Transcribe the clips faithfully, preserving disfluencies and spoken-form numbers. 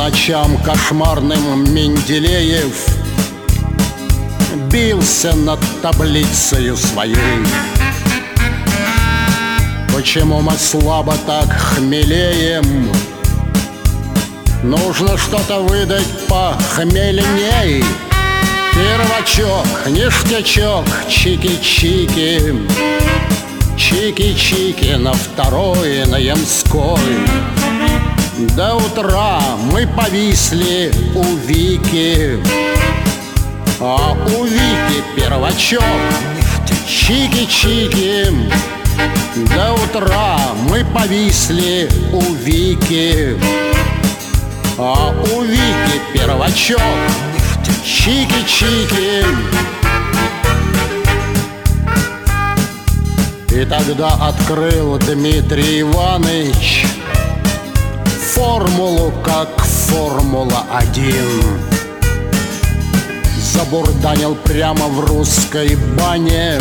ночам кошмарным Менделеев бился над таблицею своей. Почему мы слабо так хмелеем? Нужно что-то выдать похмельней. Первачок, ништячок, чики-чики, чики-чики на второй, на Ямской. До утра мы повисли у Вики, а у Вики первачок, чики-чики. До утра мы повисли у Вики, а у Вики первачок, чики-чики. И тогда открыл Дмитрий Иванович формулу, как формула один. Забурданил прямо в русской бане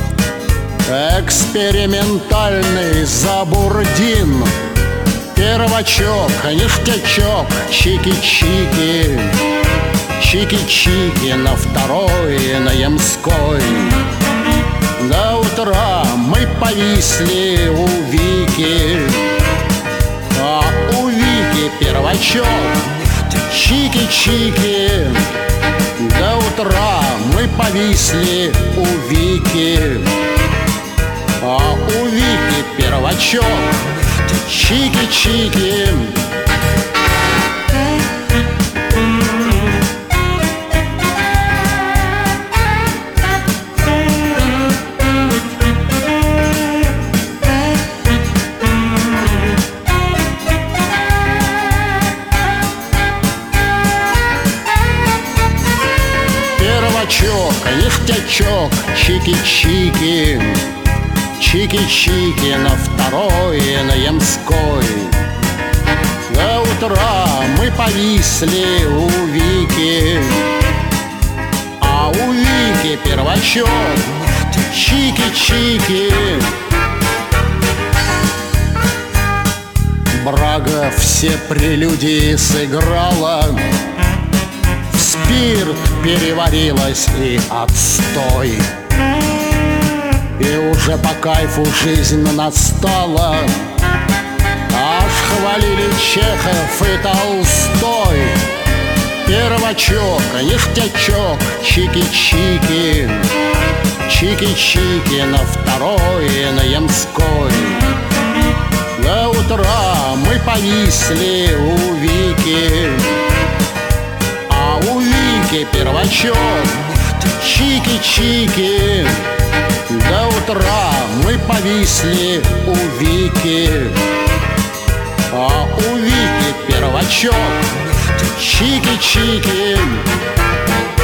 экспериментальный забурдин. Первачок, ништячок, чики-чики, чики-чики на второй, на Ямской. До утра мы повисли у Вики, а у Вики первачок, чики-чики. До утра мы повисли у Вики, а у Вики первачок, чики-чики. Первачок, ништячок, чики-чики, чики-чики на второй, на Ямской. До утра мы повисли у Вики, а у Вики первачок, чики-чики. Брага все прелюдии сыграла, в спирт переварилась и отстой. И уже по кайфу жизнь настала, аж хвалили Чехов и Толстой. Первачок, ништячок, чики-чики, чики-чики на второй, на Ямской. До утра мы повисли у Вики, а у Вики первачок, чики-чики. До утра мы повисли у Вики, а у Вики первачок, чики-чики.